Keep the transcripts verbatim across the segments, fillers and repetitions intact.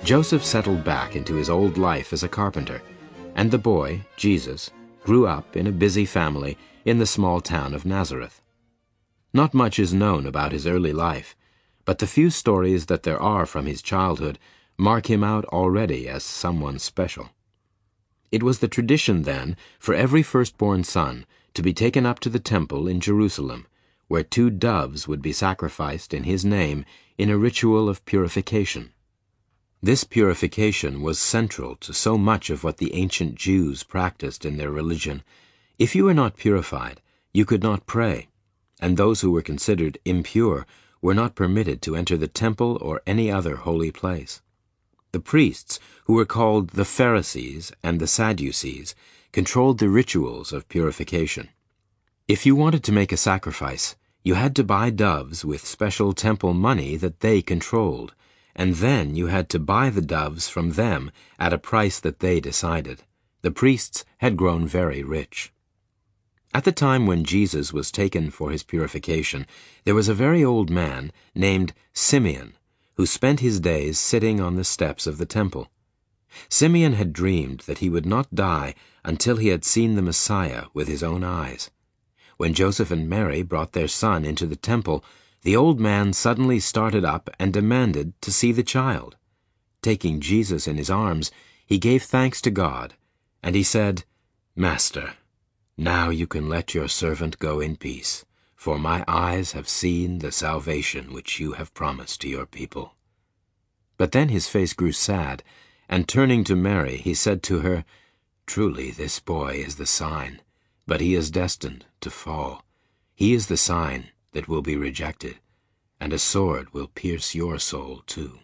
Joseph settled back into his old life as a carpenter, and the boy, Jesus, grew up in a busy family in the small town of Nazareth. Not much is known about his early life, but the few stories that there are from his childhood mark him out already as someone special. It was the tradition then for every firstborn son to be taken up to the temple in Jerusalem, where two doves would be sacrificed in his name in a ritual of purification. This purification was central to so much of what the ancient Jews practiced in their religion. If you were not purified, you could not pray, and those who were considered impure were not permitted to enter the temple or any other holy place. The priests, who were called the Pharisees and the Sadducees, controlled the rituals of purification. If you wanted to make a sacrifice, you had to buy doves with special temple money that they controlled, and then you had to buy the doves from them at a price that they decided. The priests had grown very rich. At the time when Jesus was taken for his purification, there was a very old man named Simeon, who spent his days sitting on the steps of the temple. Simeon had dreamed that he would not die until he had seen the Messiah with his own eyes. When Joseph and Mary brought their son into the temple, the old man suddenly started up and demanded to see the child. Taking Jesus in his arms, he gave thanks to God, and he said, "Master, now you can let your servant go in peace, for my eyes have seen the salvation which you have promised to your people." But then his face grew sad, and turning to Mary, he said to her, "Truly this boy is the sign, but he is destined to fall. He is the sign that will be rejected, and a sword will pierce your soul too."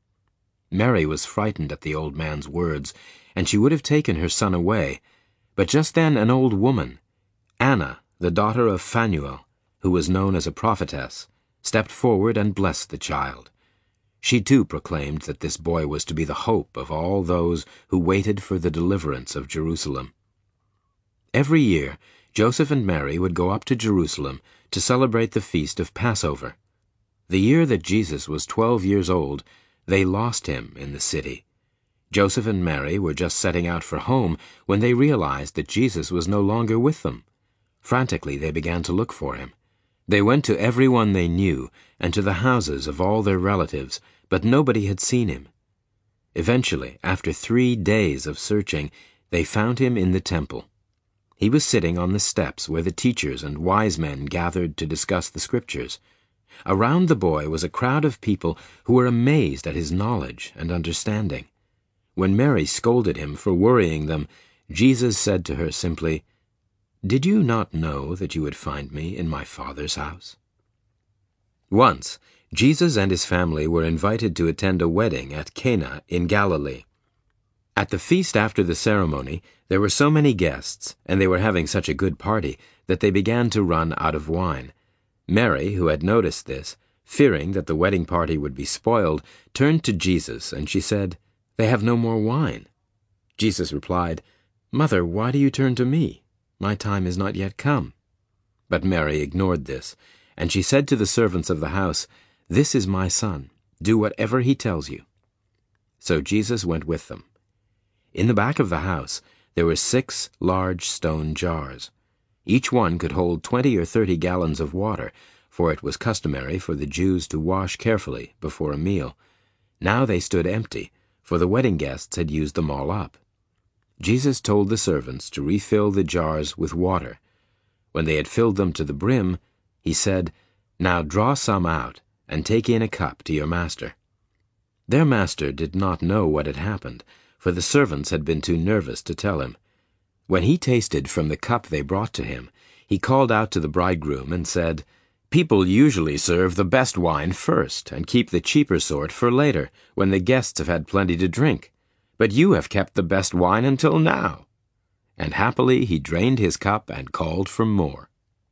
Mary was frightened at the old man's words, and she would have taken her son away. But just then an old woman, Anna, the daughter of Phanuel, who was known as a prophetess, stepped forward and blessed the child. She too proclaimed that this boy was to be the hope of all those who waited for the deliverance of Jerusalem. Every year, Joseph and Mary would go up to Jerusalem to celebrate the feast of Passover. The year that Jesus was twelve years old, they lost him in the city. Joseph and Mary were just setting out for home when they realized that Jesus was no longer with them. Frantically, they began to look for him. They went to everyone they knew and to the houses of all their relatives, but nobody had seen him. Eventually, after three days of searching, they found him in the temple. He was sitting on the steps where the teachers and wise men gathered to discuss the scriptures. Around the boy was a crowd of people who were amazed at his knowledge and understanding. When Mary scolded him for worrying them, Jesus said to her simply, "Did you not know that you would find me in my Father's house?" Once, Jesus and his family were invited to attend a wedding at Cana in Galilee. At the feast after the ceremony, there were so many guests, and they were having such a good party, that they began to run out of wine. Mary, who had noticed this, fearing that the wedding party would be spoiled, turned to Jesus, and she said, "They have no more wine." Jesus replied, "Mother, why do you turn to me? My time is not yet come." But Mary ignored this, and she said to the servants of the house, "This is my son. Do whatever he tells you." So Jesus went with them. In the back of the house, there were six large stone jars. Each one could hold twenty or thirty gallons of water, for it was customary for the Jews to wash carefully before a meal. Now they stood empty, for the wedding guests had used them all up. Jesus told the servants to refill the jars with water. When they had filled them to the brim, he said, "Now draw some out, and take in a cup to your master." Their master did not know what had happened, for the servants had been too nervous to tell him. When he tasted from the cup they brought to him, he called out to the bridegroom and said, "People usually serve the best wine first and keep the cheaper sort for later, when the guests have had plenty to drink. But you have kept the best wine until now." And happily he drained his cup and called for more.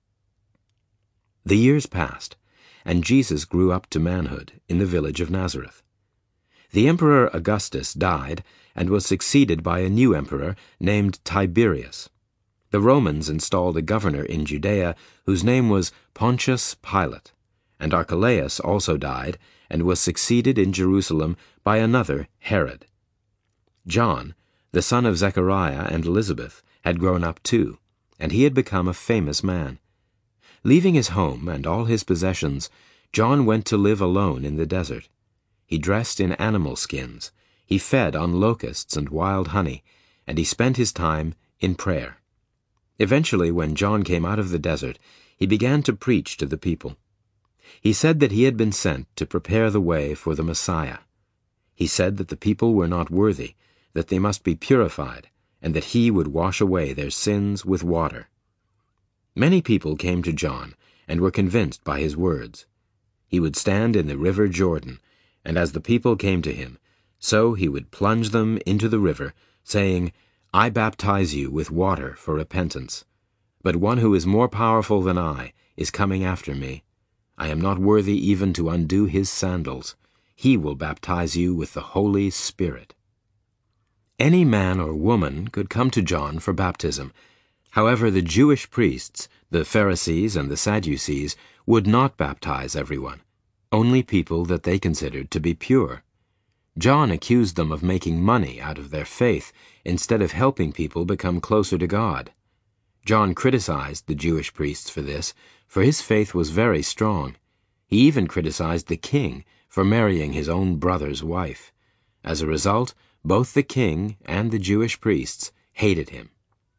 The years passed, and Jesus grew up to manhood in the village of Nazareth. The Emperor Augustus died and was succeeded by a new emperor named Tiberius. The Romans installed a governor in Judea whose name was Pontius Pilate, and Archelaus also died, and was succeeded in Jerusalem by another Herod. John, the son of Zechariah and Elizabeth, had grown up too, and he had become a famous man. Leaving his home and all his possessions, John went to live alone in the desert. He dressed in animal skins, he fed on locusts and wild honey, and he spent his time in prayer. Eventually, when John came out of the desert, he began to preach to the people. He said that he had been sent to prepare the way for the Messiah. He said that the people were not worthy, that they must be purified, and that he would wash away their sins with water. Many people came to John and were convinced by his words. He would stand in the river Jordan, and as the people came to him, so he would plunge them into the river, saying, "I baptize you with water for repentance. But one who is more powerful than I is coming after me. I am not worthy even to undo his sandals. He will baptize you with the Holy Spirit." Any man or woman could come to John for baptism. However, the Jewish priests, the Pharisees and the Sadducees, would not baptize everyone, only people that they considered to be pure. John accused them of making money out of their faith instead of helping people become closer to God. John criticized the Jewish priests for this, for his faith was very strong. He even criticized the king for marrying his own brother's wife. As a result, both the king and the Jewish priests hated him.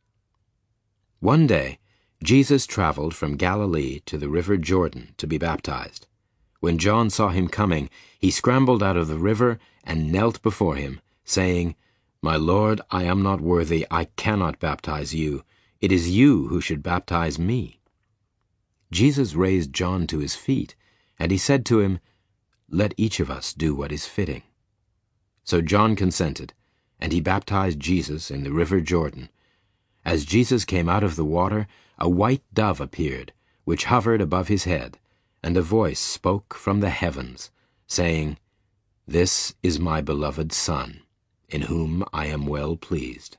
One day, Jesus traveled from Galilee to the river Jordan to be baptized. When John saw him coming, he scrambled out of the river and knelt before him, saying, "My Lord, I am not worthy, I cannot baptize you. It is you who should baptize me." Jesus raised John to his feet, and he said to him, "Let each of us do what is fitting." So John consented, and he baptized Jesus in the river Jordan. As Jesus came out of the water, a white dove appeared, which hovered above his head, and a voice spoke from the heavens, saying, "This is my beloved Son, in whom I am well pleased."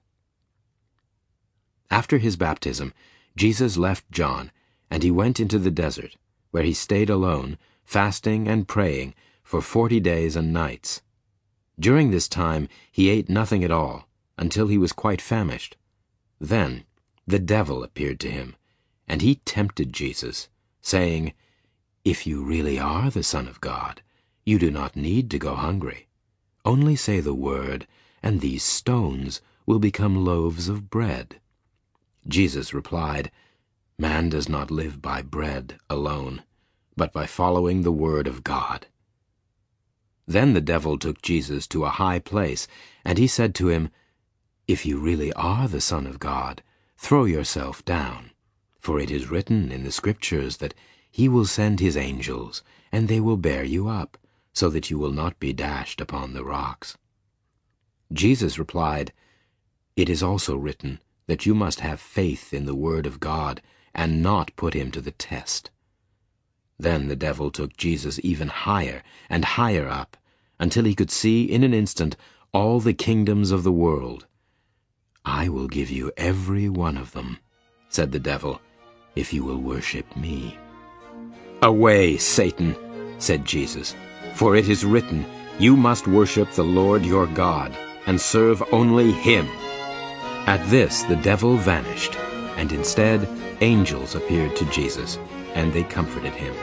After his baptism, Jesus left John, and he went into the desert, where he stayed alone, fasting and praying for forty days and nights. During this time he ate nothing at all, until he was quite famished. Then the devil appeared to him, and he tempted Jesus, saying, "If you really are the Son of God, you do not need to go hungry. Only say the word, and these stones will become loaves of bread." Jesus replied, "Man does not live by bread alone, but by following the word of God." Then the devil took Jesus to a high place, and he said to him, "If you really are the Son of God, throw yourself down, for it is written in the Scriptures that he will send his angels, and they will bear you up, so that you will not be dashed upon the rocks." Jesus replied, "It is also written that you must have faith in the word of God, and not put him to the test." Then the devil took Jesus even higher and higher up, until he could see in an instant all the kingdoms of the world. "I will give you every one of them," said the devil, "if you will worship me." "Away, Satan," said Jesus, "for it is written, you must worship the Lord your God, and serve only him." At this the devil vanished, and instead angels appeared to Jesus, and they comforted him.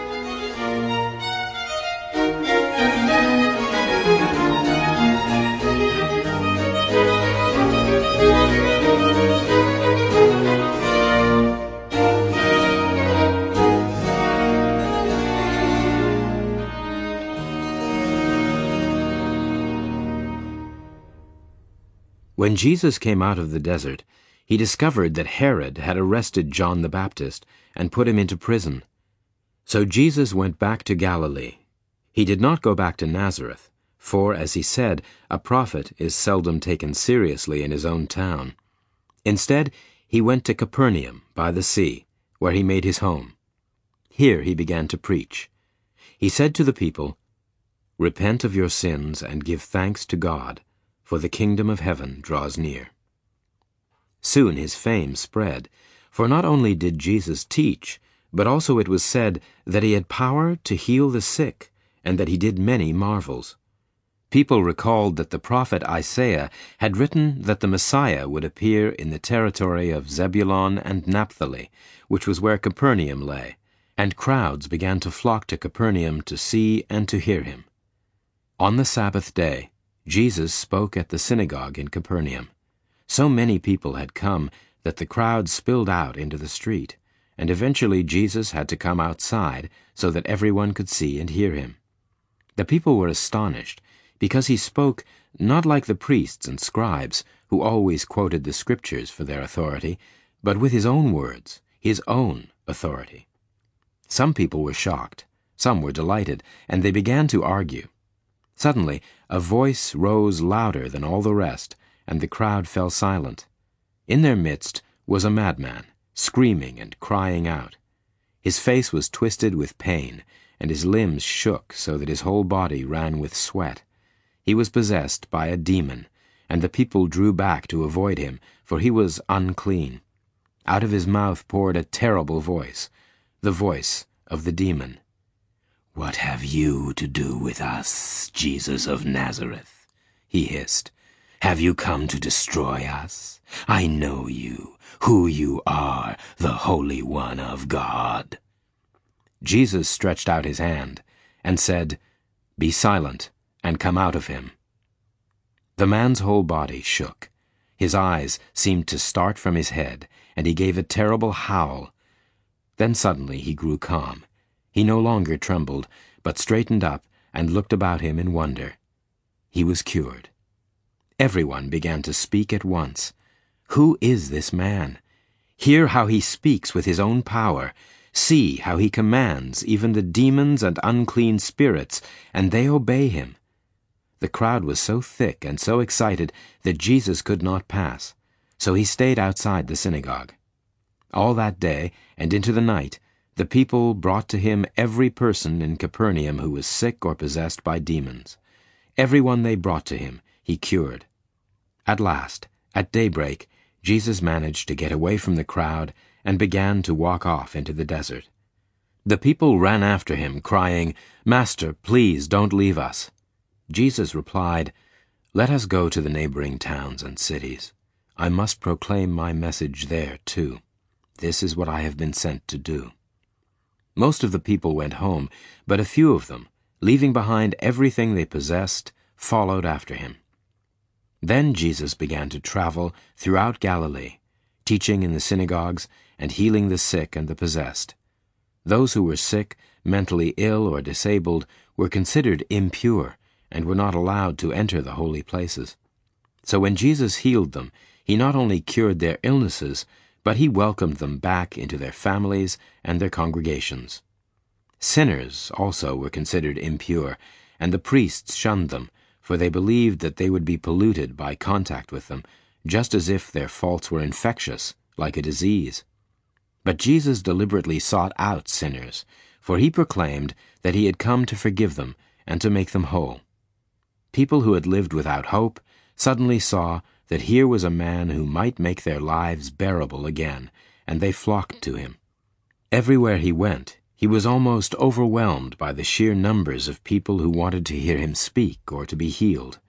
When Jesus came out of the desert, he discovered that Herod had arrested John the Baptist and put him into prison. So Jesus went back to Galilee. He did not go back to Nazareth, for, as he said, a prophet is seldom taken seriously in his own town. Instead, he went to Capernaum by the sea, where he made his home. Here he began to preach. He said to the people, "Repent of your sins and give thanks to God, for the kingdom of heaven draws near." Soon his fame spread, for not only did Jesus teach, but also it was said that he had power to heal the sick and that he did many marvels. People recalled that the prophet Isaiah had written that the Messiah would appear in the territory of Zebulun and Naphtali, which was where Capernaum lay, and crowds began to flock to Capernaum to see and to hear him. On the Sabbath day, Jesus spoke at the synagogue in Capernaum. So many people had come that the crowd spilled out into the street, and eventually Jesus had to come outside so that everyone could see and hear him. The people were astonished, because he spoke not like the priests and scribes, who always quoted the Scriptures for their authority, but with his own words, his own authority. Some people were shocked, some were delighted, and they began to argue. Suddenly, a voice rose louder than all the rest, and the crowd fell silent. In their midst was a madman, screaming and crying out. His face was twisted with pain, and his limbs shook so that his whole body ran with sweat. He was possessed by a demon, and the people drew back to avoid him, for he was unclean. Out of his mouth poured a terrible voice, the voice of the demon. "What have you to do with us, Jesus of Nazareth?" he hissed. "Have you come to destroy us? I know you, who you are, the Holy One of God." Jesus stretched out his hand and said, "Be silent, and come out of him." The man's whole body shook. His eyes seemed to start from his head, and he gave a terrible howl. Then suddenly he grew calm. He no longer trembled, but straightened up and looked about him in wonder. He was cured. Everyone began to speak at once. "Who is this man? Hear how he speaks with his own power. See how he commands even the demons and unclean spirits, and they obey him." The crowd was so thick and so excited that Jesus could not pass, so he stayed outside the synagogue. All that day and into the night, the people brought to him every person in Capernaum who was sick or possessed by demons. Everyone they brought to him, he cured. At last, at daybreak, Jesus managed to get away from the crowd and began to walk off into the desert. The people ran after him, crying, "Master, please don't leave us." Jesus replied, "Let us go to the neighboring towns and cities. I must proclaim my message there, too. This is what I have been sent to do." Most of the people went home, but a few of them, leaving behind everything they possessed, followed after him. Then Jesus began to travel throughout Galilee, teaching in the synagogues and healing the sick and the possessed. Those who were sick, mentally ill, or disabled were considered impure and were not allowed to enter the holy places. So when Jesus healed them, he not only cured their illnesses, but he welcomed them back into their families and their congregations. Sinners also were considered impure, and the priests shunned them, for they believed that they would be polluted by contact with them, just as if their faults were infectious, like a disease. But Jesus deliberately sought out sinners, for he proclaimed that he had come to forgive them and to make them whole. People who had lived without hope suddenly saw that here was a man who might make their lives bearable again, and they flocked to him. Everywhere he went, he was almost overwhelmed by the sheer numbers of people who wanted to hear him speak or to be healed.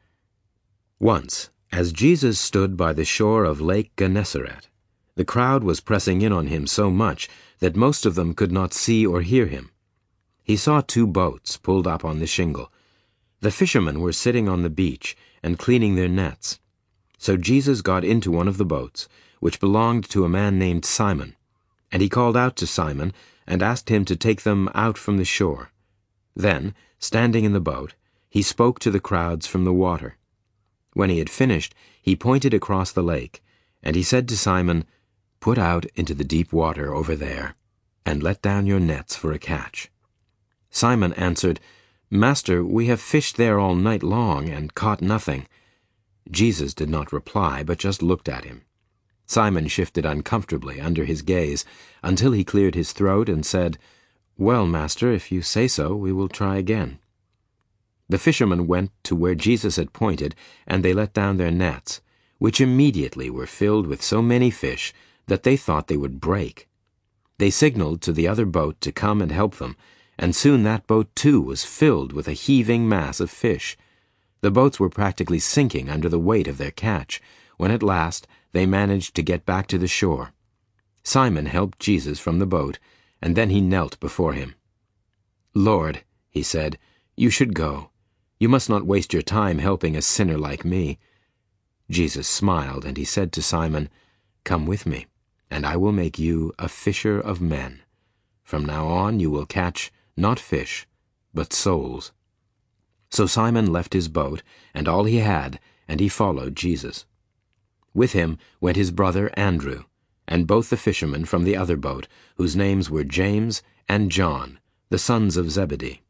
Once, as Jesus stood by the shore of Lake Gennesaret, the crowd was pressing in on him so much that most of them could not see or hear him. He saw two boats pulled up on the shingle. The fishermen were sitting on the beach and cleaning their nets. So Jesus got into one of the boats, which belonged to a man named Simon, and he called out to Simon and asked him to take them out from the shore. Then, standing in the boat, he spoke to the crowds from the water. When he had finished, he pointed across the lake, and he said to Simon, "Put out into the deep water over there, and let down your nets for a catch." Simon answered, "Master, we have fished there all night long and caught nothing." Jesus did not reply, but just looked at him. Simon shifted uncomfortably under his gaze until he cleared his throat and said, "Well, Master, if you say so, we will try again." The fishermen went to where Jesus had pointed, and they let down their nets, which immediately were filled with so many fish that they thought they would break. They signaled to the other boat to come and help them, and soon that boat too was filled with a heaving mass of fish. The boats were practically sinking under the weight of their catch, when at last they managed to get back to the shore. Simon helped Jesus from the boat, and then he knelt before him. "Lord," he said, "you should go. You must not waste your time helping a sinner like me." Jesus smiled, and he said to Simon, "Come with me, and I will make you a fisher of men. From now on you will catch not fish, but souls." So Simon left his boat and all he had, and he followed Jesus. With him went his brother Andrew, and both the fishermen from the other boat, whose names were James and John, the sons of Zebedee.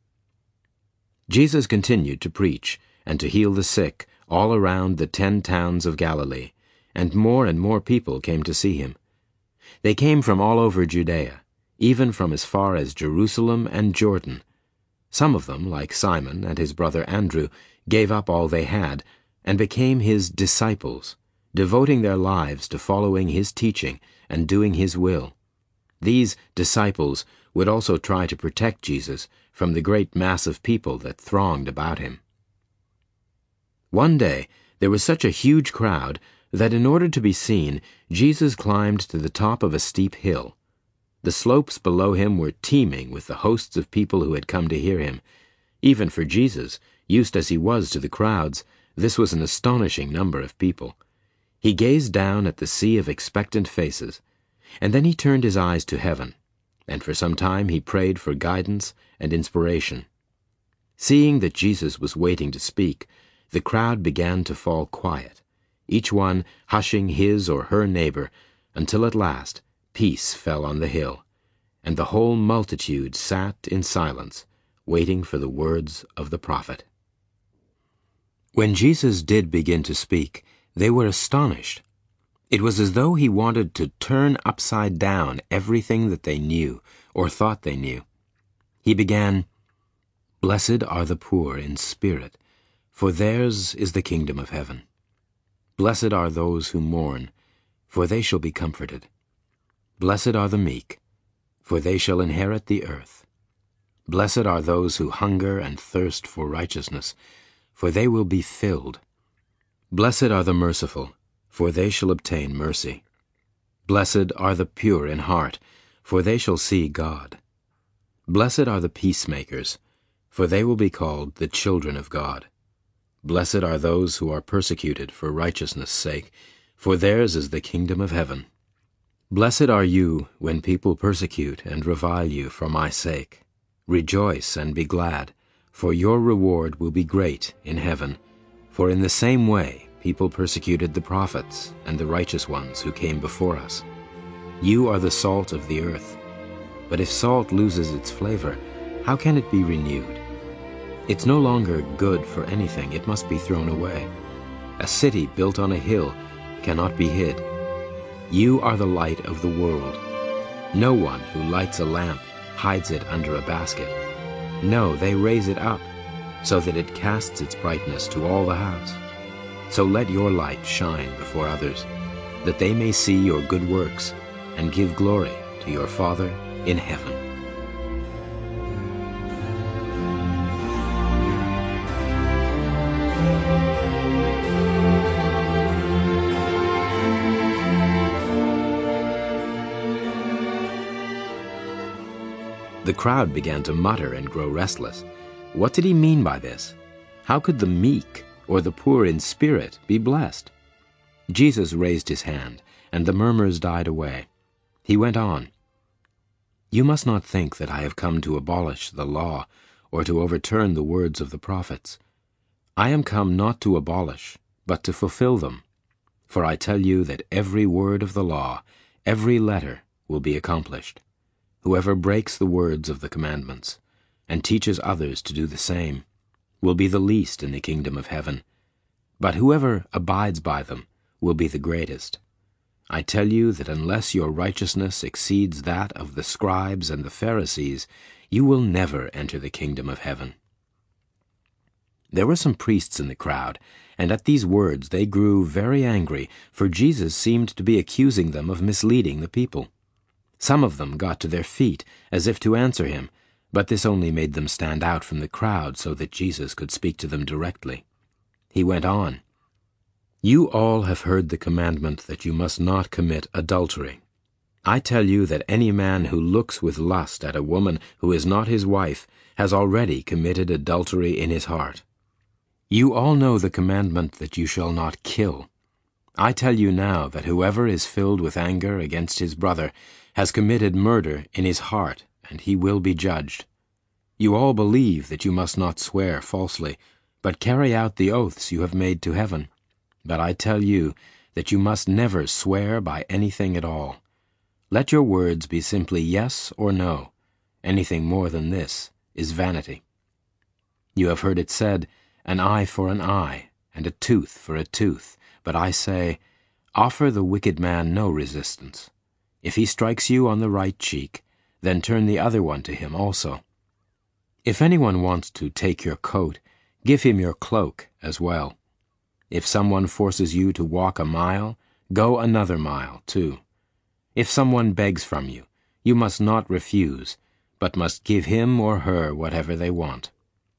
Jesus continued to preach and to heal the sick all around the ten towns of Galilee, and more and more people came to see him. They came from all over Judea, even from as far as Jerusalem and Jordan. Some of them, like Simon and his brother Andrew, gave up all they had and became his disciples, devoting their lives to following his teaching and doing his will. These disciples would also try to protect Jesus from the great mass of people that thronged about him. One day there was such a huge crowd that in order to be seen, Jesus climbed to the top of a steep hill. The slopes below him were teeming with the hosts of people who had come to hear him. Even for Jesus, used as he was to the crowds, this was an astonishing number of people. He gazed down at the sea of expectant faces, and then he turned his eyes to heaven, and for some time he prayed for guidance and inspiration. Seeing that Jesus was waiting to speak, the crowd began to fall quiet, each one hushing his or her neighbor, until at last peace fell on the hill, and the whole multitude sat in silence, waiting for the words of the prophet. When Jesus did begin to speak, they were astonished. It was as though he wanted to turn upside down everything that they knew or thought they knew. He began, "Blessed are the poor in spirit, for theirs is the kingdom of heaven. Blessed are those who mourn, for they shall be comforted. Blessed are the meek, for they shall inherit the earth. Blessed are those who hunger and thirst for righteousness, for they will be filled. Blessed are the merciful, for they shall obtain mercy. Blessed are the pure in heart, for they shall see God. Blessed are the peacemakers, for they will be called the children of God. Blessed are those who are persecuted for righteousness' sake, for theirs is the kingdom of heaven. Blessed are you when people persecute and revile you for my sake. Rejoice and be glad, for your reward will be great in heaven. For in the same way people persecuted the prophets and the righteous ones who came before us. You are the salt of the earth. But if salt loses its flavor, how can it be renewed? It's no longer good for anything, it must be thrown away. A city built on a hill cannot be hid. You are the light of the world. No one who lights a lamp hides it under a basket. No, they raise it up, so that it casts its brightness to all the house. So let your light shine before others, that they may see your good works and give glory to your Father in heaven. The crowd began to mutter and grow restless. What did he mean by this? How could the meek or the poor in spirit be blessed? Jesus raised his hand, and the murmurs died away. He went on, "You must not think that I have come to abolish the law or to overturn the words of the prophets. I am come not to abolish, but to fulfill them. For I tell you that every word of the law, every letter, will be accomplished. Whoever breaks the words of the commandments and teaches others to do the same will be the least in the kingdom of heaven. But whoever abides by them will be the greatest. I tell you that unless your righteousness exceeds that of the scribes and the Pharisees, you will never enter the kingdom of heaven." There were some priests in the crowd, and at these words they grew very angry, for Jesus seemed to be accusing them of misleading the people. Some of them got to their feet, as if to answer him, But this only made them stand out from the crowd so that Jesus could speak to them directly. He went on, "You all have heard the commandment that you must not commit adultery. I tell you that any man who looks with lust at a woman who is not his wife has already committed adultery in his heart. You all know the commandment that you shall not kill. I tell you now that whoever is filled with anger against his brother has committed murder in his heart, and he will be judged. You all believe that you must not swear falsely, but carry out the oaths you have made to heaven. But I tell you that you must never swear by anything at all. Let your words be simply yes or no. Anything more than this is vanity. You have heard it said, an eye for an eye, and a tooth for a tooth. But I say, offer the wicked man no resistance. If he strikes you on the right cheek, then turn the other one to him also. If anyone wants to take your coat, give him your cloak as well. If someone forces you to walk a mile, go another mile too. If someone begs from you, you must not refuse, but must give him or her whatever they want."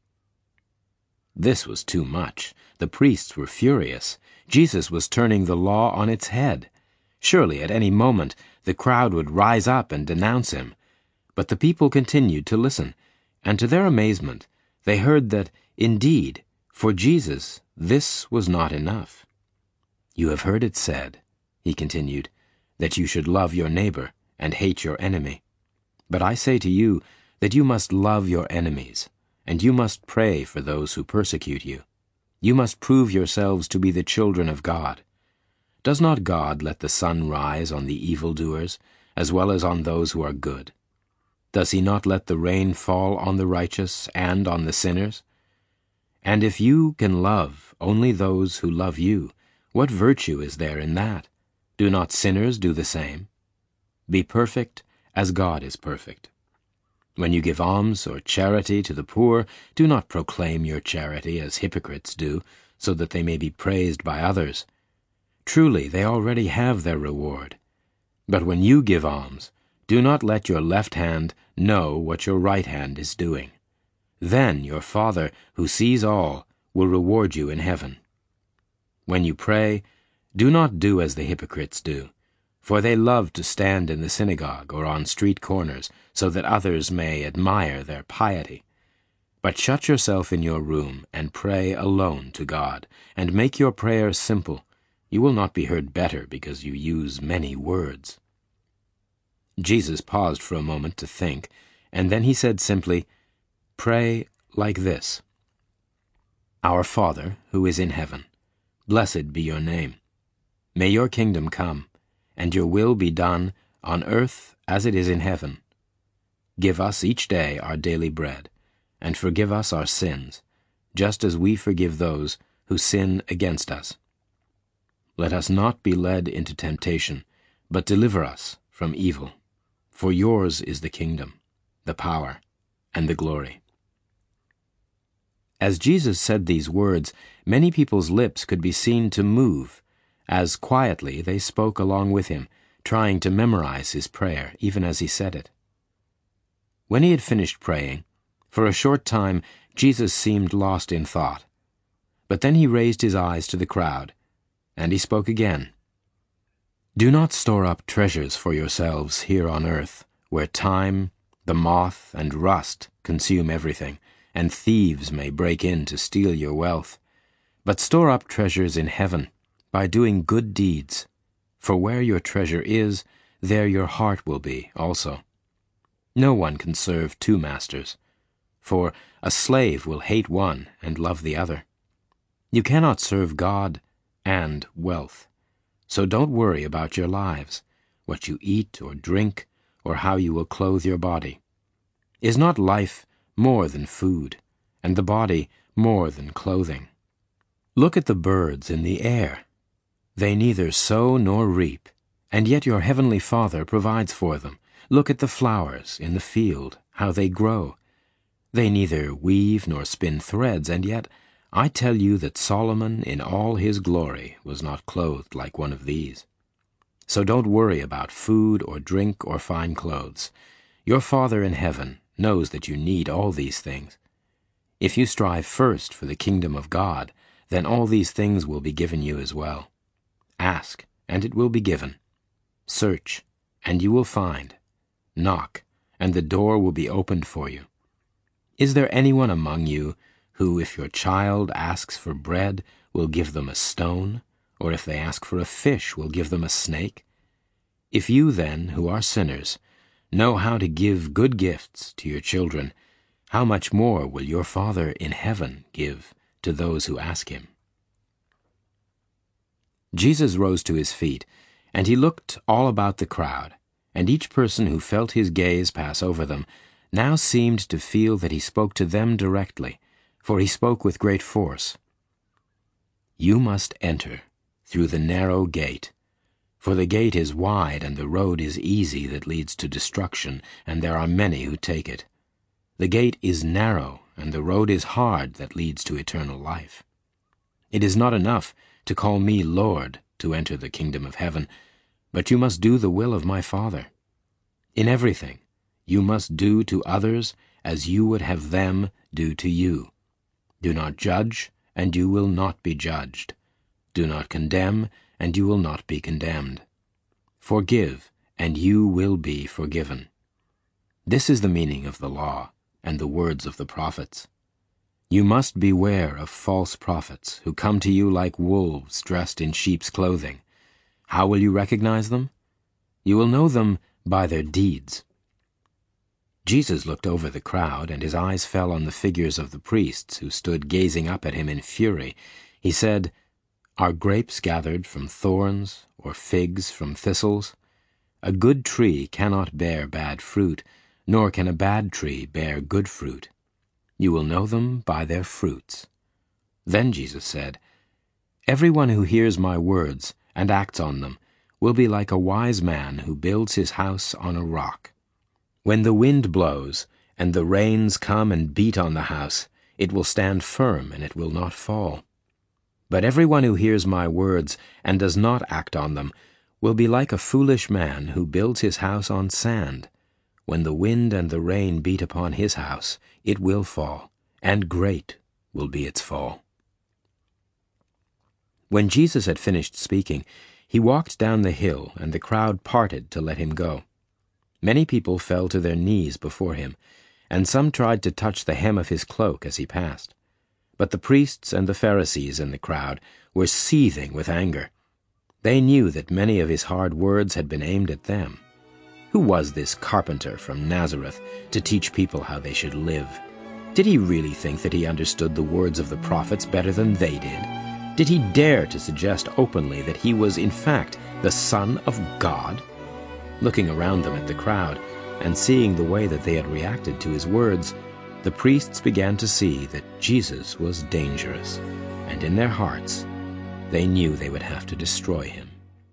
This was too much. The priests were furious. Jesus was turning the law on its head. Surely at any moment the crowd would rise up and denounce him. But the people continued to listen, and to their amazement they heard that, indeed, for Jesus this was not enough. "You have heard it said," he continued, "that you should love your neighbor and hate your enemy. But I say to you that you must love your enemies, and you must pray for those who persecute you. You must prove yourselves to be the children of God. Does not God let the sun rise on the evildoers as well as on those who are good? Does he not let the rain fall on the righteous and on the sinners? And if you can love only those who love you, what virtue is there in that? Do not sinners do the same? Be perfect as God is perfect. When you give alms or charity to the poor, do not proclaim your charity as hypocrites do, so that they may be praised by others. Truly, they already have their reward. But when you give alms, do not let your left hand know what your right hand is doing. Then your Father, who sees all, will reward you in heaven. When you pray, do not do as the hypocrites do, for they love to stand in the synagogue or on street corners, so that others may admire their piety. But shut yourself in your room and pray alone to God, and make your prayers simple. You will not be heard better because you use many words." Jesus paused for a moment to think, and then he said simply, "Pray like this: Our Father, who is in heaven, blessed be your name. May your kingdom come, and your will be done on earth as it is in heaven. Give us each day our daily bread, and forgive us our sins, just as we forgive those who sin against us. Let us not be led into temptation, but deliver us from evil. For yours is the kingdom, the power, and the glory." As Jesus said these words, many people's lips could be seen to move, as quietly they spoke along with him, trying to memorize his prayer, even as he said it. When he had finished praying, for a short time Jesus seemed lost in thought. But then he raised his eyes to the crowd, and he spoke again. "Do not store up treasures for yourselves here on earth, where time, the moth, and rust consume everything, and thieves may break in to steal your wealth. But store up treasures in heaven by doing good deeds. For where your treasure is, there your heart will be also. No one can serve two masters, for a slave will hate one and love the other. You cannot serve God and wealth. So don't worry about your lives, what you eat or drink, or how you will clothe your body. Is not life more than food, and the body more than clothing? Look at the birds in the air. They neither sow nor reap, and yet your heavenly Father provides for them. Look at the flowers in the field, how they grow. They neither weave nor spin threads, and yet I tell you that Solomon in all his glory was not clothed like one of these. So don't worry about food or drink or fine clothes. Your Father in heaven knows that you need all these things. If you strive first for the kingdom of God, then all these things will be given you as well. Ask, and it will be given. Search, and you will find. Knock, and the door will be opened for you. Is there anyone among you who, if your child asks for bread, will give them a stone, or if they ask for a fish, will give them a snake? If you then, who are sinners, know how to give good gifts to your children, how much more will your Father in heaven give to those who ask him? Jesus rose to his feet, and he looked all about the crowd, and each person who felt his gaze pass over them now seemed to feel that he spoke to them directly, for he spoke with great force. You must enter through the narrow gate, for the gate is wide and the road is easy that leads to destruction, and there are many who take it. The gate is narrow and the road is hard that leads to eternal life. It is not enough to call me Lord to enter the kingdom of heaven, but you must do the will of my Father. In everything, you must do to others as you would have them do to you. Do not judge, and you will not be judged. Do not condemn, and you will not be condemned. Forgive, and you will be forgiven. This is the meaning of the law and the words of the prophets. You must beware of false prophets who come to you like wolves dressed in sheep's clothing. How will you recognize them? You will know them by their deeds. Jesus looked over the crowd, and his eyes fell on the figures of the priests who stood gazing up at him in fury. He said, Are grapes gathered from thorns, or figs from thistles? A good tree cannot bear bad fruit, nor can a bad tree bear good fruit. You will know them by their fruits. Then Jesus said, Everyone who hears my words and acts on them will be like a wise man who builds his house on a rock. When the wind blows and the rains come and beat on the house, it will stand firm and it will not fall. But everyone who hears my words and does not act on them will be like a foolish man who builds his house on sand. When the wind and the rain beat upon his house, it will fall, and great will be its fall. When Jesus had finished speaking, he walked down the hill, and the crowd parted to let him go. Many people fell to their knees before him, and some tried to touch the hem of his cloak as he passed. But the priests and the Pharisees in the crowd were seething with anger. They knew that many of his hard words had been aimed at them. Who was this carpenter from Nazareth to teach people how they should live? Did he really think that he understood the words of the prophets better than they did? Did he dare to suggest openly that he was in fact the Son of God? Looking around them at the crowd and seeing the way that they had reacted to his words, the priests began to see that Jesus was dangerous, and in their hearts they knew they would have to destroy him.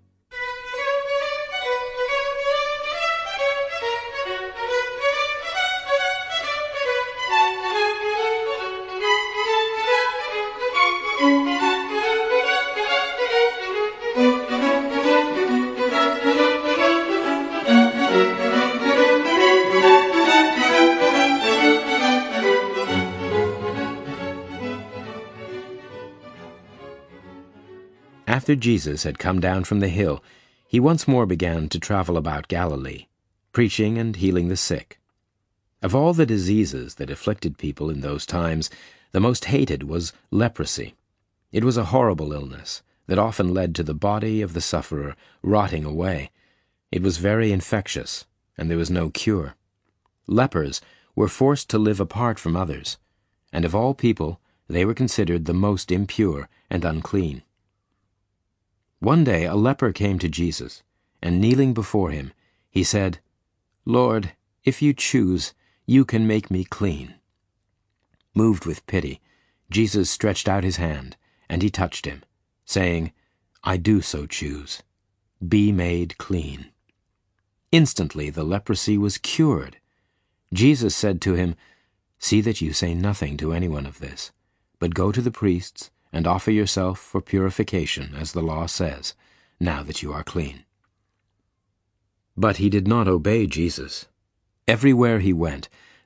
After Jesus had come down from the hill, he once more began to travel about Galilee, preaching and healing the sick. Of all the diseases that afflicted people in those times, the most hated was leprosy. It was a horrible illness that often led to the body of the sufferer rotting away. It was very infectious, and there was no cure. Lepers were forced to live apart from others, and of all people they were considered the most impure and unclean. One day a leper came to Jesus, and kneeling before him, he said, Lord, if you choose, you can make me clean. Moved with pity, Jesus stretched out his hand, and he touched him, saying, I do so choose. Be made clean. Instantly the leprosy was cured. Jesus said to him, See that you say nothing to anyone of this, but go to the priests and offer yourself for purification, as the law says, now that you are clean. But he did not obey Jesus. Everywhere he went,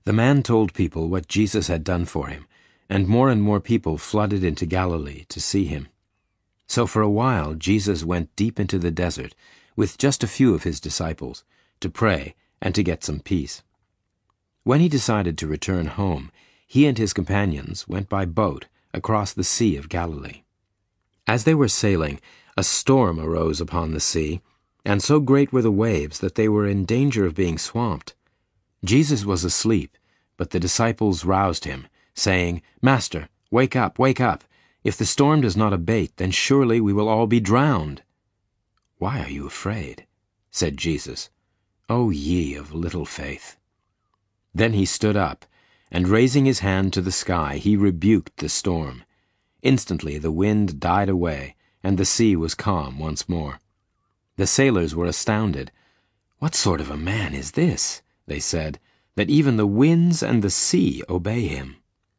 The man told people what Jesus had done for him, and more and more people flooded into Galilee to see him. So for a while Jesus went deep into the desert with just a few of his disciples to pray and to get some peace. When he decided to return home, he and his companions went by boat across the Sea of Galilee. As they were sailing, a storm arose upon the sea, and so great were the waves that they were in danger of being swamped. Jesus was asleep, but the disciples roused him, saying, "Master, wake up, wake up! If the storm does not abate, then surely we will all be drowned." "Why are you afraid?" said Jesus. "O ye of little faith." Then he stood up, and raising his hand to the sky, he rebuked the storm. Instantly the wind died away, and the sea was calm once more. The sailors were astounded. "What sort of a man is this," they said, "that even the winds and the sea obey him?"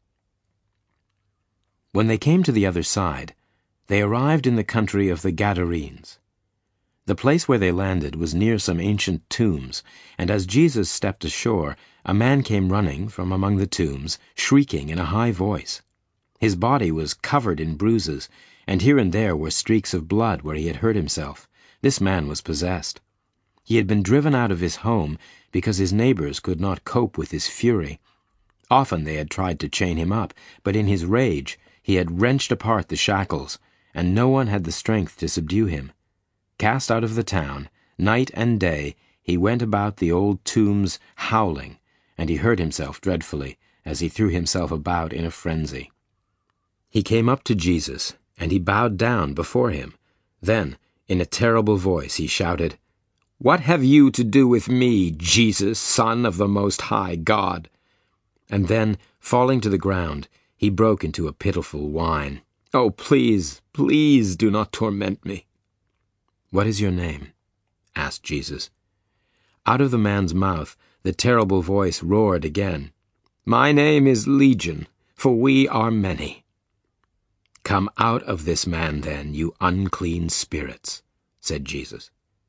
When they came to the other side, they arrived in the country of the Gadarenes. The place where they landed was near some ancient tombs, and as Jesus stepped ashore, a man came running from among the tombs, shrieking in a high voice. His body was covered in bruises, and here and there were streaks of blood where he had hurt himself. This man was possessed. He had been driven out of his home because his neighbors could not cope with his fury. Often they had tried to chain him up, but in his rage he had wrenched apart the shackles, and no one had the strength to subdue him. Cast out of the town, night and day, he went about the old tombs howling, and he hurt himself dreadfully as he threw himself about in a frenzy. He came up to Jesus, and he bowed down before him. Then, in a terrible voice, he shouted, "What have you to do with me, Jesus, Son of the Most High God?" And then, falling to the ground, he broke into a pitiful whine. "Oh, please, please do not torment me." "What is your name?" asked Jesus. Out of the man's mouth the terrible voice roared again, "My name is Legion, for we are many." "Come out of this man, then, you unclean spirits," said Jesus.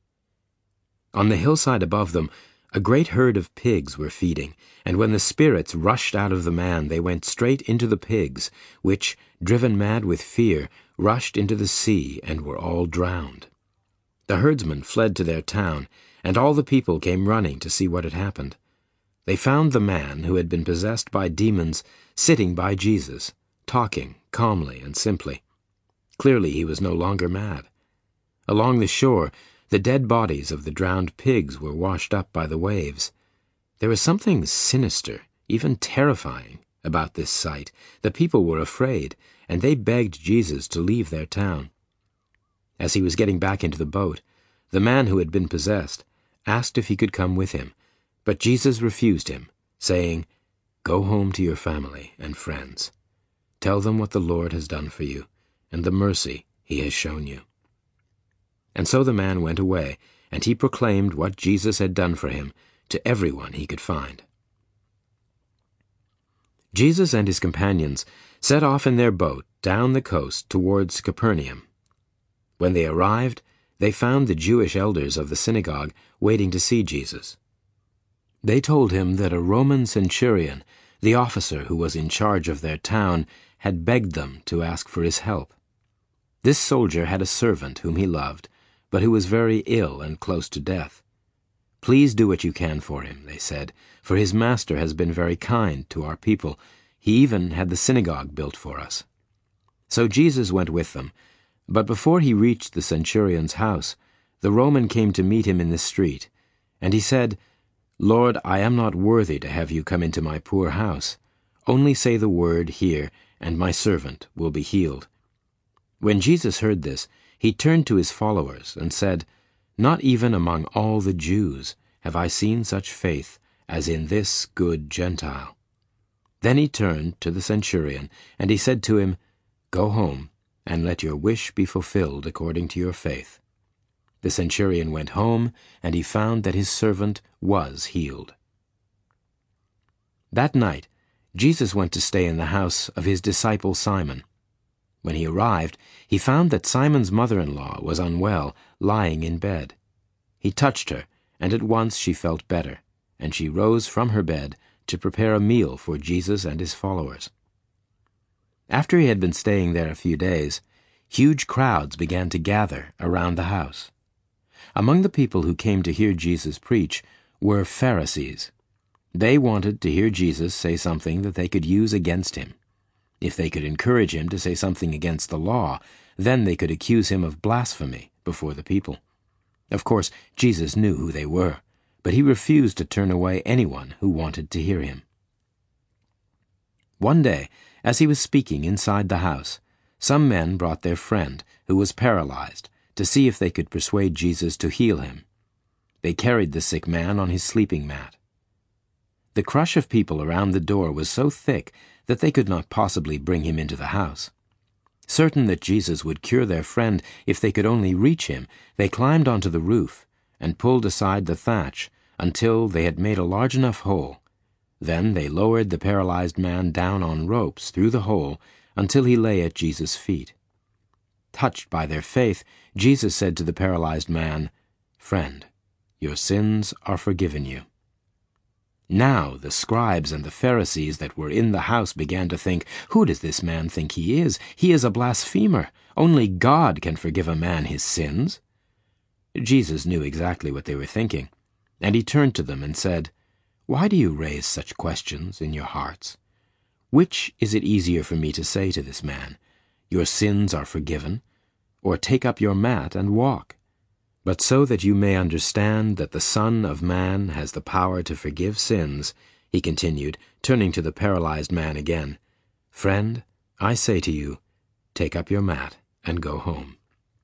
On the hillside above them, a great herd of pigs were feeding, and when the spirits rushed out of the man, they went straight into the pigs, which, driven mad with fear, rushed into the sea and were all drowned. The herdsmen fled to their town, and all the people came running to see what had happened. They found the man who had been possessed by demons sitting by Jesus, talking calmly and simply. Clearly he was no longer mad. Along the shore, the dead bodies of the drowned pigs were washed up by the waves. There was something sinister, even terrifying, about this sight. The people were afraid, and they begged Jesus to leave their town. As he was getting back into the boat, the man who had been possessed asked if he could come with him, but Jesus refused him, saying, "Go home to your family and friends. Tell them what the Lord has done for you, and the mercy he has shown you." And so the man went away, and he proclaimed what Jesus had done for him to everyone he could find. Jesus and his companions set off in their boat down the coast towards Capernaum. When they arrived, they found the Jewish elders of the synagogue waiting to see Jesus. They told him that a Roman centurion, the officer who was in charge of their town, had begged them to ask for his help. This soldier had a servant whom he loved, but who was very ill and close to death. "Please do what you can for him," they said, "for his master has been very kind to our people. He even had the synagogue built for us." So Jesus went with them, but before he reached the centurion's house, the Roman came to meet him in the street, and he said, "Lord, I am not worthy to have you come into my poor house. Only say the word here, and my servant will be healed." When Jesus heard this, he turned to his followers and said, "Not even among all the Jews have I seen such faith as in this good Gentile." Then he turned to the centurion, and he said to him, "Go home, and let your wish be fulfilled according to your faith." The centurion went home, and he found that his servant was healed. That night, Jesus went to stay in the house of his disciple Simon. When he arrived, he found that Simon's mother-in-law was unwell, lying in bed. He touched her, and at once she felt better, and she rose from her bed, to prepare a meal for Jesus and his followers. After he had been staying there a few days, huge crowds began to gather around the house. Among the people who came to hear Jesus preach were Pharisees. They wanted to hear Jesus say something that they could use against him. If they could encourage him to say something against the law, then they could accuse him of blasphemy before the people. Of course, Jesus knew who they were, but he refused to turn away anyone who wanted to hear him. One day, as he was speaking inside the house, some men brought their friend, who was paralyzed, to see if they could persuade Jesus to heal him. They carried the sick man on his sleeping mat. The crush of people around the door was so thick that they could not possibly bring him into the house. Certain that Jesus would cure their friend if they could only reach him, they climbed onto the roof and pulled aside the thatch until they had made a large enough hole. Then they lowered the paralyzed man down on ropes through the hole until he lay at Jesus' feet. Touched by their faith, Jesus said to the paralyzed man, "Friend, your sins are forgiven you." Now the scribes and the Pharisees that were in the house began to think, "Who does this man think he is? He is a blasphemer. Only God can forgive a man his sins." Jesus knew exactly what they were thinking, and he turned to them and said, "Why do you raise such questions in your hearts? Which is it easier for me to say to this man, 'Your sins are forgiven,' or 'Take up your mat and walk'? But so that you may understand that the Son of Man has the power to forgive sins," he continued, turning to the paralyzed man again, "Friend, I say to you, take up your mat and go home."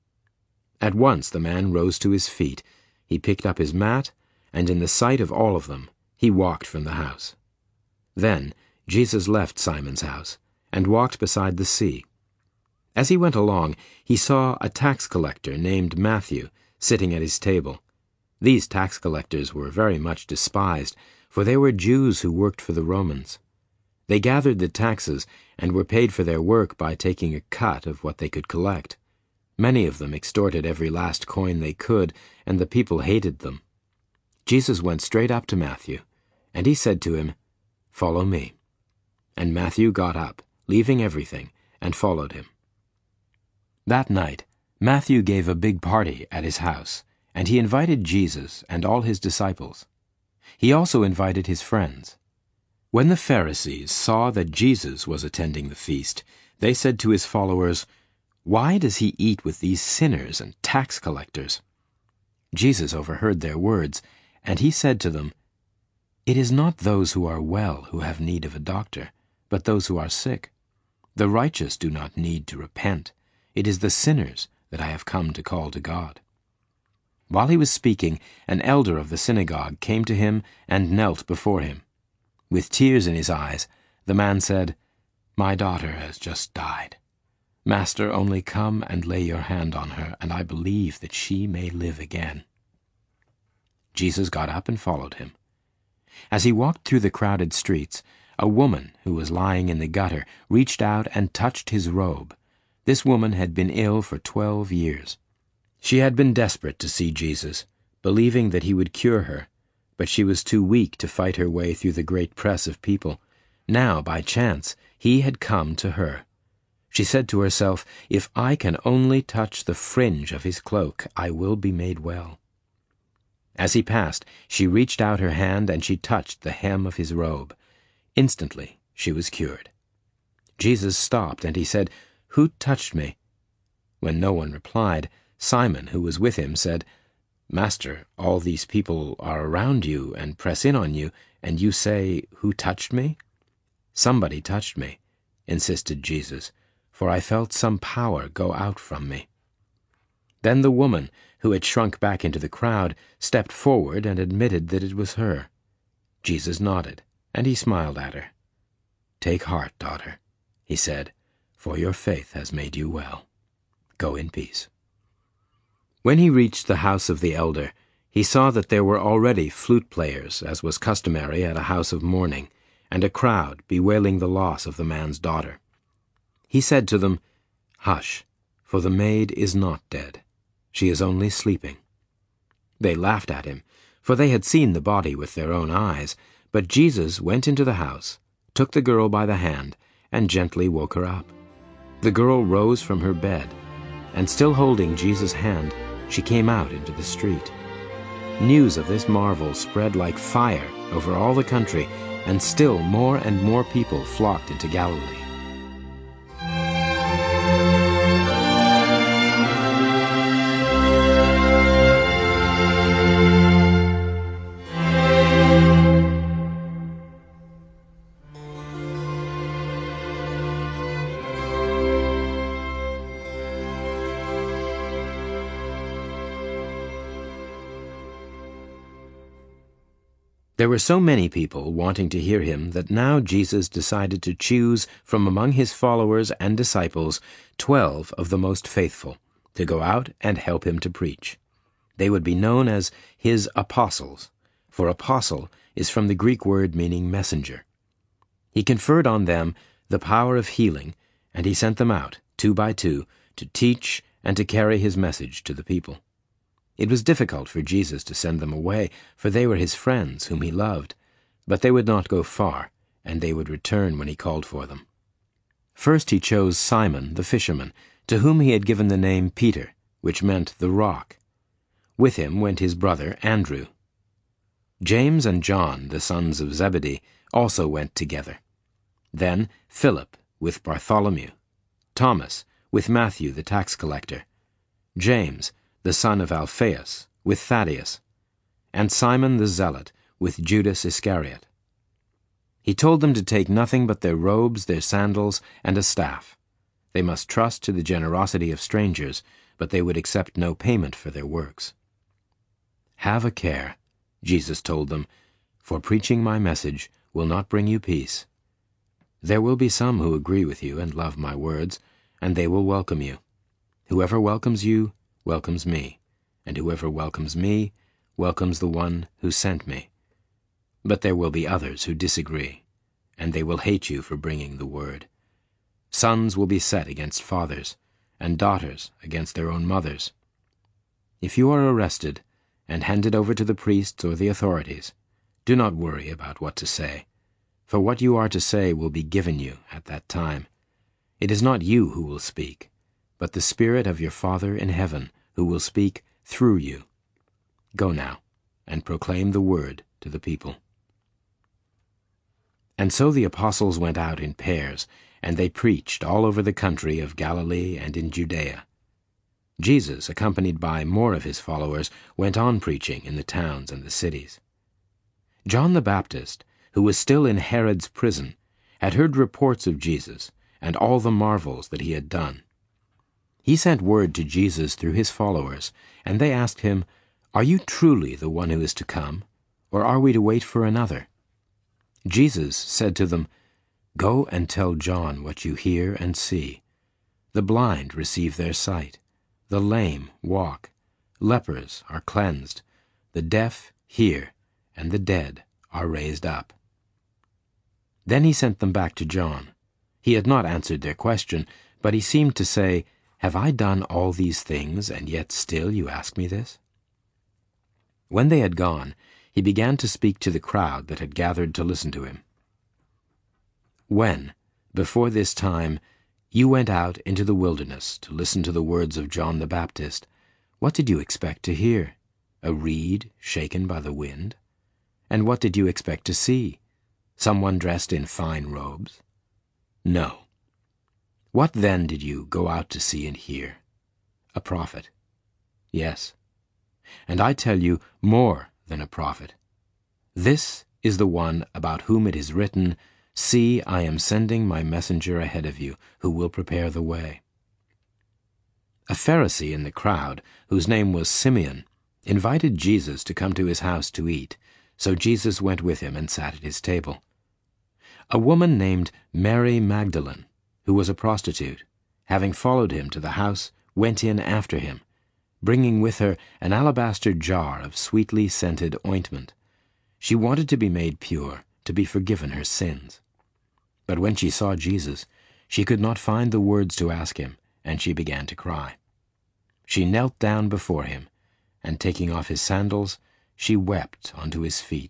At once the man rose to his feet. He picked up his mat, and in the sight of all of them, he walked from the house. Then Jesus left Simon's house and walked beside the sea. As he went along, he saw a tax collector named Matthew sitting at his table. These tax collectors were very much despised, for they were Jews who worked for the Romans. They gathered the taxes and were paid for their work by taking a cut of what they could collect. Many of them extorted every last coin they could, and the people hated them. Jesus went straight up to Matthew, and he said to him, "Follow me." And Matthew got up, leaving everything, and followed him. That night, Matthew gave a big party at his house, and he invited Jesus and all his disciples. He also invited his friends. When the Pharisees saw that Jesus was attending the feast, they said to his followers, "Why does he eat with these sinners and tax collectors?" Jesus overheard their words, and he said to them, "It is not those who are well who have need of a doctor, but those who are sick. The righteous do not need to repent. It is the sinners that I have come to call to God." While he was speaking, an elder of the synagogue came to him and knelt before him. With tears in his eyes, the man said, "My daughter has just died. Master, only come and lay your hand on her, and I believe that she may live again." Jesus got up and followed him. As he walked through the crowded streets, a woman who was lying in the gutter reached out and touched his robe. This woman had been ill for twelve years. She had been desperate to see Jesus, believing that he would cure her, but she was too weak to fight her way through the great press of people. Now, by chance, he had come to her. She said to herself, "If I can only touch the fringe of his cloak, I will be made well." As he passed, she reached out her hand and she touched the hem of his robe. Instantly, she was cured. Jesus stopped and he said, "Who touched me?" When no one replied, Simon, who was with him, said, "Master, all these people are around you and press in on you, and you say, 'Who touched me?'" "Somebody touched me," insisted Jesus, "for I felt some power go out from me." Then the woman, who had shrunk back into the crowd, stepped forward and admitted that it was her. Jesus nodded, and he smiled at her. "Take heart, daughter," he said, "for your faith has made you well. Go in peace." When he reached the house of the elder, he saw that there were already flute players, as was customary at a house of mourning, and a crowd bewailing the loss of the man's daughter. He said to them, "Hush, for the maid is not dead. She is only sleeping." They laughed at him, for they had seen the body with their own eyes, But Jesus went into the house, took the girl by the hand, and gently woke her up. The girl rose from her bed, and still holding Jesus' hand, she came out into the street. News of this marvel spread like fire over all the country, and still more and more people flocked into Galilee. There were so many people wanting to hear him that now Jesus decided to choose from among his followers and disciples twelve of the most faithful to go out and help him to preach. They would be known as his apostles, for apostle is from the Greek word meaning messenger. He conferred on them the power of healing, and he sent them out, two by two, to teach and to carry his message to the people. It was difficult for Jesus to send them away, for they were his friends whom he loved, but they would not go far, and they would return when he called for them. First he chose Simon the fisherman, to whom he had given the name Peter, which meant the rock. With him went his brother Andrew. James and John, the sons of Zebedee, also went together. Then Philip with Bartholomew, Thomas with Matthew the tax collector, James the son of Alphaeus, with Thaddeus, and Simon the Zealot, with Judas Iscariot. He told them to take nothing but their robes, their sandals, and a staff. They must trust to the generosity of strangers, but they would accept no payment for their works. "Have a care," Jesus told them, "for preaching my message will not bring you peace. There will be some who agree with you and love my words, and they will welcome you. Whoever welcomes you welcomes me, and whoever welcomes me welcomes the one who sent me. But there will be others who disagree, and they will hate you for bringing the word. Sons will be set against fathers, and daughters against their own mothers. If you are arrested and handed over to the priests or the authorities, do not worry about what to say, for what you are to say will be given you at that time. It is not you who will speak, but the Spirit of your Father in heaven, who will speak through you. Go now, and proclaim the word to the people." And so the apostles went out in pairs, and they preached all over the country of Galilee and in Judea. Jesus, accompanied by more of his followers, went on preaching in the towns and the cities. John the Baptist, who was still in Herod's prison, had heard reports of Jesus and all the marvels that he had done. He sent word to Jesus through his followers, and they asked him, "Are you truly the one who is to come, or are we to wait for another?" Jesus said to them, "Go and tell John what you hear and see. The blind receive their sight, the lame walk, lepers are cleansed, the deaf hear, and the dead are raised up." Then he sent them back to John. He had not answered their question, but he seemed to say, "Have I done all these things, and yet still you ask me this?" When they had gone, he began to speak to the crowd that had gathered to listen to him. "When, before this time, you went out into the wilderness to listen to the words of John the Baptist, what did you expect to hear? A reed shaken by the wind? And what did you expect to see? Someone dressed in fine robes? No. What then did you go out to see and hear? A prophet? Yes. And I tell you, more than a prophet. This is the one about whom it is written, 'See, I am sending my messenger ahead of you, who will prepare the way.'" A Pharisee in the crowd, whose name was Simeon, invited Jesus to come to his house to eat, so Jesus went with him and sat at his table. A woman named Mary Magdalene, who was a prostitute, having followed him to the house, went in after him, bringing with her an alabaster jar of sweetly scented ointment. She wanted to be made pure, to be forgiven her sins. But when she saw Jesus, she could not find the words to ask him, and she began to cry. She knelt down before him, and taking off his sandals, she wept onto his feet,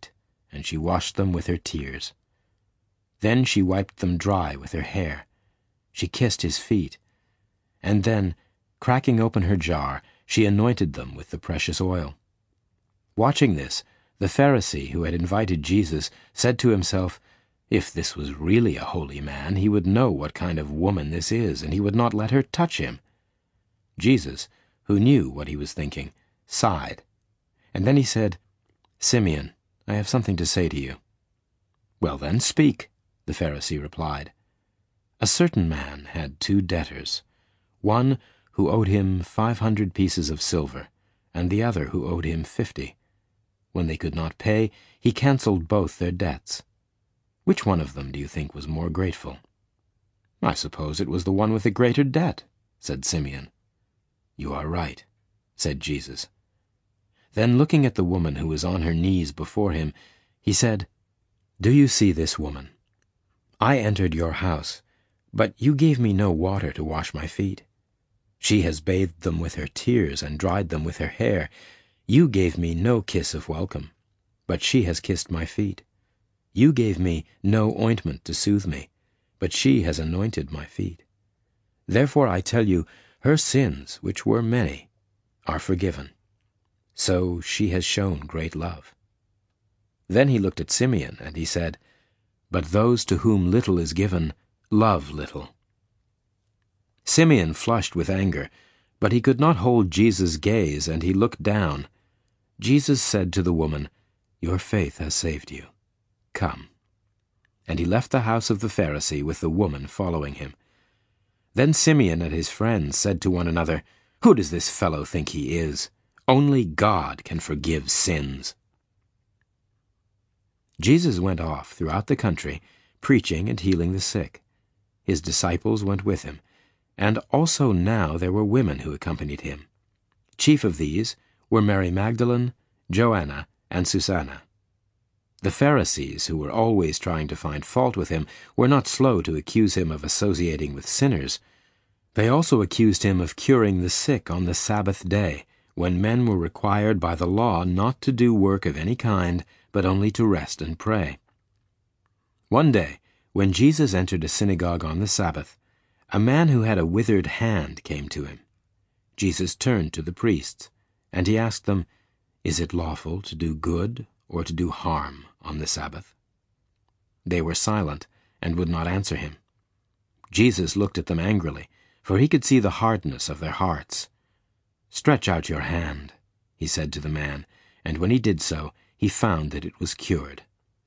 and she washed them with her tears. Then she wiped them dry with her hair. She kissed his feet, and then, cracking open her jar, she anointed them with the precious oil. Watching this, the Pharisee who had invited Jesus said to himself, "If this was really a holy man, he would know what kind of woman this is, and he would not let her touch him." Jesus, who knew what he was thinking, sighed, and then he said, "Simeon, I have something to say to you." "Well then, speak," the Pharisee replied. A certain man had two debtors, one who owed him five hundred pieces of silver, and the other who owed him fifty. When they could not pay, he cancelled both their debts. Which one of them do you think was more grateful?" "I suppose it was the one with the greater debt," said Simeon. "You are right," said Jesus. Then, looking at the woman who was on her knees before him, he said, "Do you see this woman? I entered your house, but you gave me no water to wash my feet. She has bathed them with her tears and dried them with her hair. You gave me no kiss of welcome, but she has kissed my feet. You gave me no ointment to soothe me, but she has anointed my feet. Therefore I tell you, her sins, which were many, are forgiven. So she has shown great love." Then he looked at Simeon, and he said, "But those to whom little is given love little." Simeon flushed with anger, but he could not hold Jesus' gaze, and he looked down. Jesus said to the woman, "Your faith has saved you. Come." And he left the house of the Pharisee with the woman following him. Then Simeon and his friends said to one another, "Who does this fellow think he is? Only God can forgive sins." Jesus went off throughout the country, preaching and healing the sick. His disciples went with him, and also now there were women who accompanied him. Chief of these were Mary Magdalene, Joanna, and Susanna. The Pharisees, who were always trying to find fault with him, were not slow to accuse him of associating with sinners. They also accused him of curing the sick on the Sabbath day, when men were required by the law not to do work of any kind, but only to rest and pray. One day, when Jesus entered a synagogue on the Sabbath, a man who had a withered hand came to him. Jesus turned to the priests, and he asked them, "Is it lawful to do good or to do harm on the Sabbath?" They were silent and would not answer him. Jesus looked at them angrily, for he could see the hardness of their hearts. "Stretch out your hand," he said to the man, and when he did so, he found that it was cured.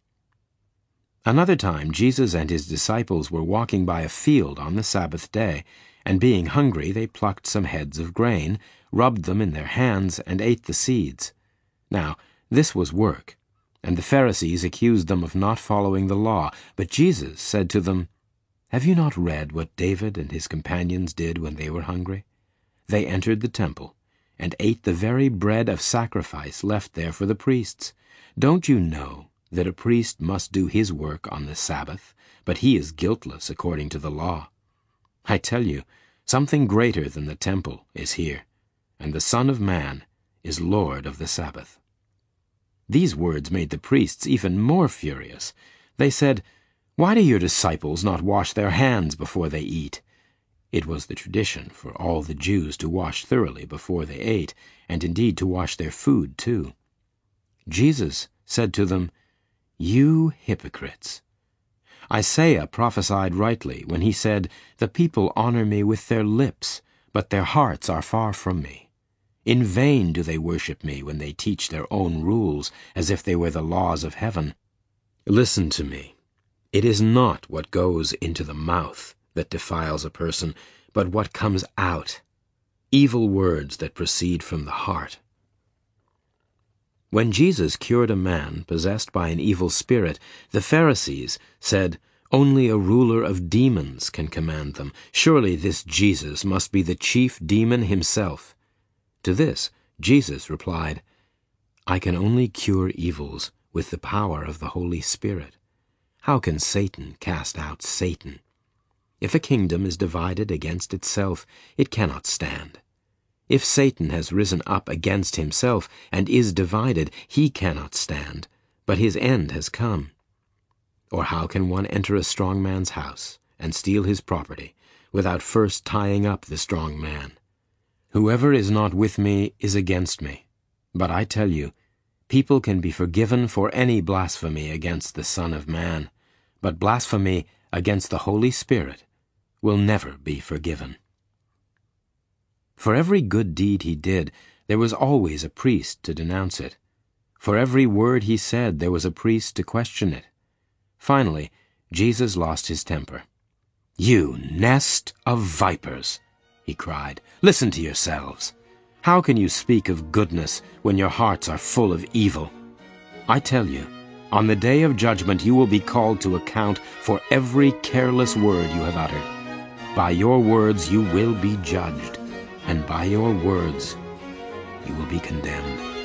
Another time Jesus and his disciples were walking by a field on the Sabbath day, and being hungry they plucked some heads of grain, rubbed them in their hands, and ate the seeds. Now this was work, and the Pharisees accused them of not following the law. But Jesus said to them, "Have you not read what David and his companions did when they were hungry? They entered the temple, and ate the very bread of sacrifice left there for the priests. Don't you know that a priest must do his work on the Sabbath, but he is guiltless according to the law? I tell you, something greater than the temple is here, and the Son of Man is Lord of the Sabbath." These words made the priests even more furious. They said, "Why do your disciples not wash their hands before they eat?" It was the tradition for all the Jews to wash thoroughly before they ate, and indeed to wash their food too. Jesus said to them, "You hypocrites! Isaiah prophesied rightly when he said, 'The people honor me with their lips, but their hearts are far from me. In vain do they worship me when they teach their own rules, as if they were the laws of heaven.' Listen to me. It is not what goes into the mouth that defiles a person, but what comes out, evil words that proceed from the heart." When Jesus cured a man possessed by an evil spirit, the Pharisees said, "Only a ruler of demons can command them. Surely this Jesus must be the chief demon himself." To this, Jesus replied, "I can only cure evils with the power of the Holy Spirit. How can Satan cast out Satan? If a kingdom is divided against itself, it cannot stand. If Satan has risen up against himself and is divided, he cannot stand, but his end has come. Or how can one enter a strong man's house and steal his property without first tying up the strong man? Whoever is not with me is against me. But I tell you, people can be forgiven for any blasphemy against the Son of Man, but blasphemy against the Holy Spirit will never be forgiven. For every good deed he did, there was always a priest to denounce it. For every word he said, there was a priest to question it. Finally, Jesus lost his temper. "You nest of vipers," he cried, "listen to yourselves. How can you speak of goodness when your hearts are full of evil? I tell you, on the day of judgment you will be called to account for every careless word you have uttered. By your words you will be judged, and by your words you will be condemned."